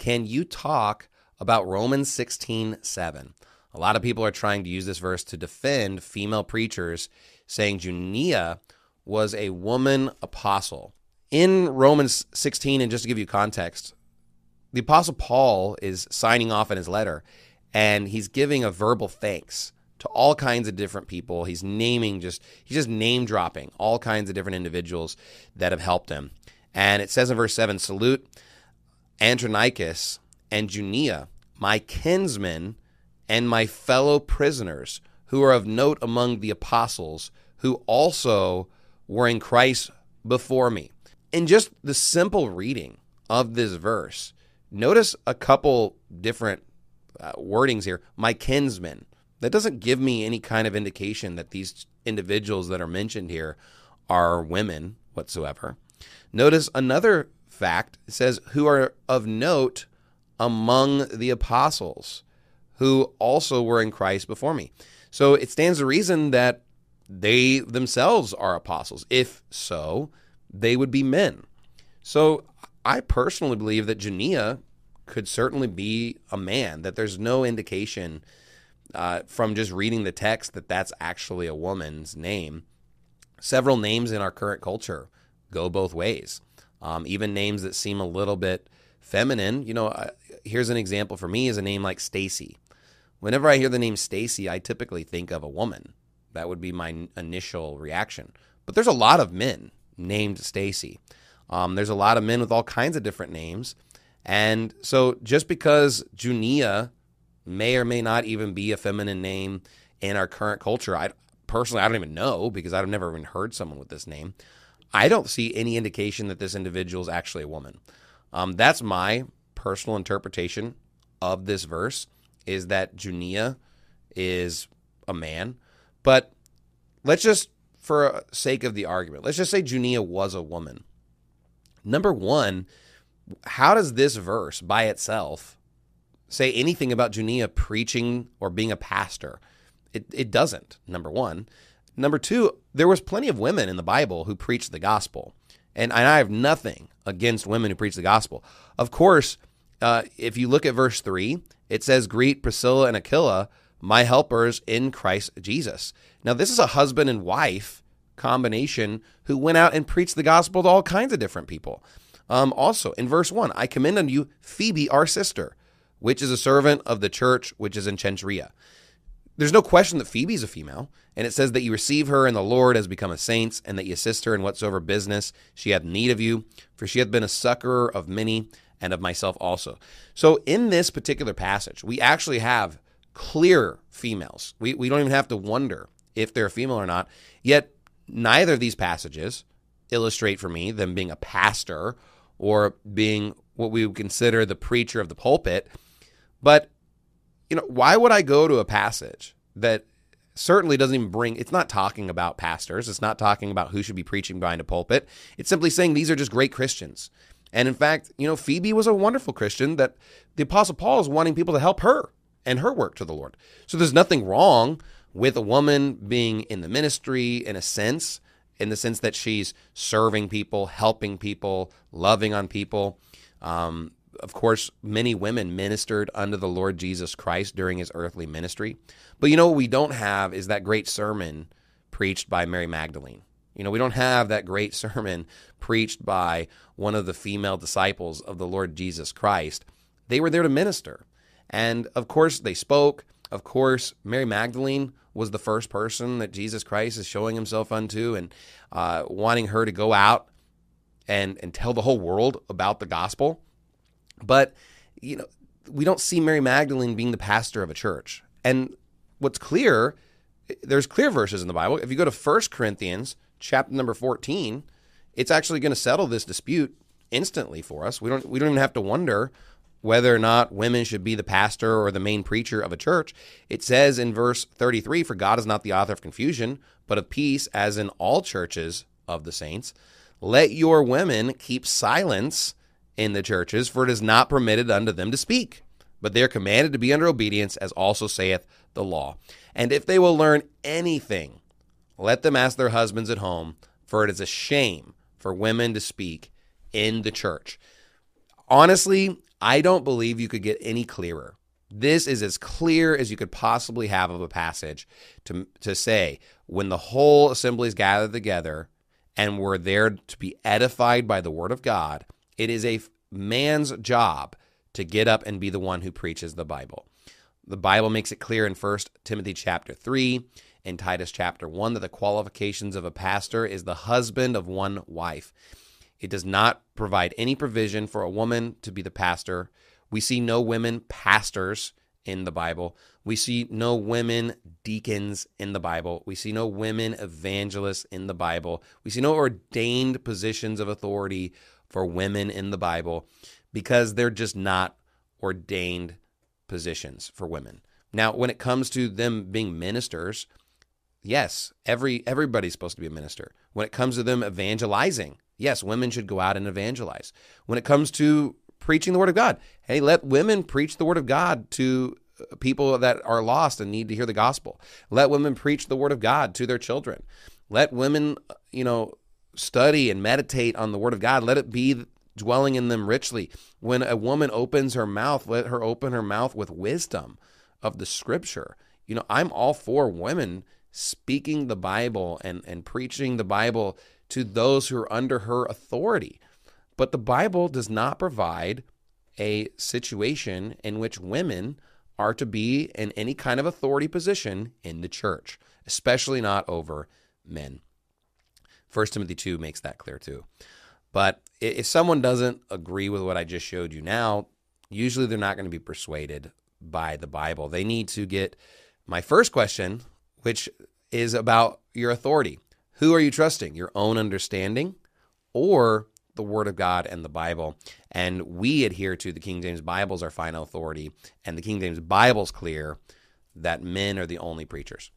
can you talk about Romans 16:7? A lot of people are trying to use this verse to defend female preachers, saying Junia was a woman apostle. In Romans 16, and just to give you context, the Apostle Paul is signing off in his letter, and he's giving a verbal thanks to all kinds of different people. He's just name dropping all kinds of different individuals that have helped him. And it says in verse 7, salute Andronicus and Junia, my kinsmen and my fellow prisoners, who are of note among the apostles, who also were in Christ before me. In just the simple reading of this verse, notice a couple different wordings here. My kinsmen. That doesn't give me any kind of indication that these individuals that are mentioned here are women whatsoever. Notice another fact. It says, who are of note among the apostles, who also were in Christ before me. So it stands to reason that they themselves are apostles. If so, they would be men. So I personally believe that Junia could certainly be a man, that there's no indication from just reading the text that that's actually a woman's name. Several names in our current culture go both ways. Even names that seem a little bit feminine. Here's an example for me is a name like Stacy. Whenever I hear the name Stacy, I typically think of a woman. That would be my initial reaction. But there's a lot of men named Stacy. There's a lot of men with all kinds of different names. And so just because Junia may or may not even be a feminine name in our current culture, I don't even know, because I've never even heard someone with this name. I don't see any indication that this individual is actually a woman. That's my personal interpretation of this verse, is that Junia is a man. But let's just, for sake of the argument, let's just say Junia was a woman. Number one, how does this verse by itself say anything about Junia preaching or being a pastor? It doesn't, number one. Number two, there was plenty of women in the Bible who preached the gospel. And I have nothing against women who preach the gospel. Of course, if you look at verse 3, it says, greet Priscilla and Aquila, my helpers in Christ Jesus. Now, this is a husband and wife combination who went out and preached the gospel to all kinds of different people. Also, in verse 1, I commend unto you Phoebe, our sister, which is a servant of the church which is in Cenchrea. There's no question that Phoebe is a female, and it says that you receive her in the Lord as become a saint, and that you assist her in whatsoever business she hath need of you, for she hath been a succorer of many, and of myself also. So in this particular passage, we actually have clear females. We don't even have to wonder if they're a female or not, yet neither of these passages illustrate for me them being a pastor or being what we would consider the preacher of the pulpit. But, why would I go to a passage that certainly doesn't even it's not talking about pastors. It's not talking about who should be preaching behind a pulpit. It's simply saying these are just great Christians. And in fact, Phoebe was a wonderful Christian that the Apostle Paul is wanting people to help her and her work to the Lord. So there's nothing wrong with a woman being in the ministry in the sense that she's serving people, helping people, loving on people. Of course, many women ministered unto the Lord Jesus Christ during his earthly ministry. But what we don't have is that great sermon preached by Mary Magdalene. We don't have that great sermon preached by one of the female disciples of the Lord Jesus Christ. They were there to minister. And of course, they spoke. Of course, Mary Magdalene was the first person that Jesus Christ is showing himself unto and wanting her to go out and tell the whole world about the gospel. But, we don't see Mary Magdalene being the pastor of a church. And what's clear, there's clear verses in the Bible. If you go to 1 Corinthians chapter number 14, it's actually going to settle this dispute instantly for us. We don't even have to wonder whether or not women should be the pastor or the main preacher of a church. It says in verse 33, for God is not the author of confusion, but of peace, as in all churches of the saints. Let your women keep silence in the churches, for it is not permitted unto them to speak, but they are commanded to be under obedience, as also saith the law. And if they will learn anything, let them ask their husbands at home, for it is a shame for women to speak in the church. Honestly, I don't believe you could get any clearer. This is as clear as you could possibly have of a passage to say, when the whole assembly is gathered together and we're there to be edified by the word of God, it is a man's job to get up and be the one who preaches the Bible. The Bible makes it clear in 1 Timothy chapter 3 and Titus chapter 1 that the qualifications of a pastor is the husband of one wife. It does not provide any provision for a woman to be the pastor. We see no women pastors in the Bible. We see no women deacons in the Bible. We see no women evangelists in the Bible. We see no ordained positions of authority for women in the Bible because they're just not ordained positions for women. Now, when it comes to them being ministers, yes, everybody's supposed to be a minister. When it comes to them evangelizing, yes, women should go out and evangelize. When it comes to preaching the word of God, hey, let women preach the word of God to people that are lost and need to hear the gospel. Let women preach the word of God to their children. Let women, study and meditate on the word of God. Let it be dwelling in them richly. When a woman opens her mouth, let her open her mouth with wisdom of the scripture. I'm all for women speaking the Bible and preaching the Bible to those who are under her authority. But the Bible does not provide a situation in which women are to be in any kind of authority position in the church, especially not over men. 1 Timothy 2 makes that clear too. But if someone doesn't agree with what I just showed you now, usually they're not going to be persuaded by the Bible. They need to get my first question, which is about your authority. Who are you trusting? Your own understanding or the Word of God and the Bible? And we adhere to the King James Bible as our final authority, and the King James Bible is clear that men are the only preachers.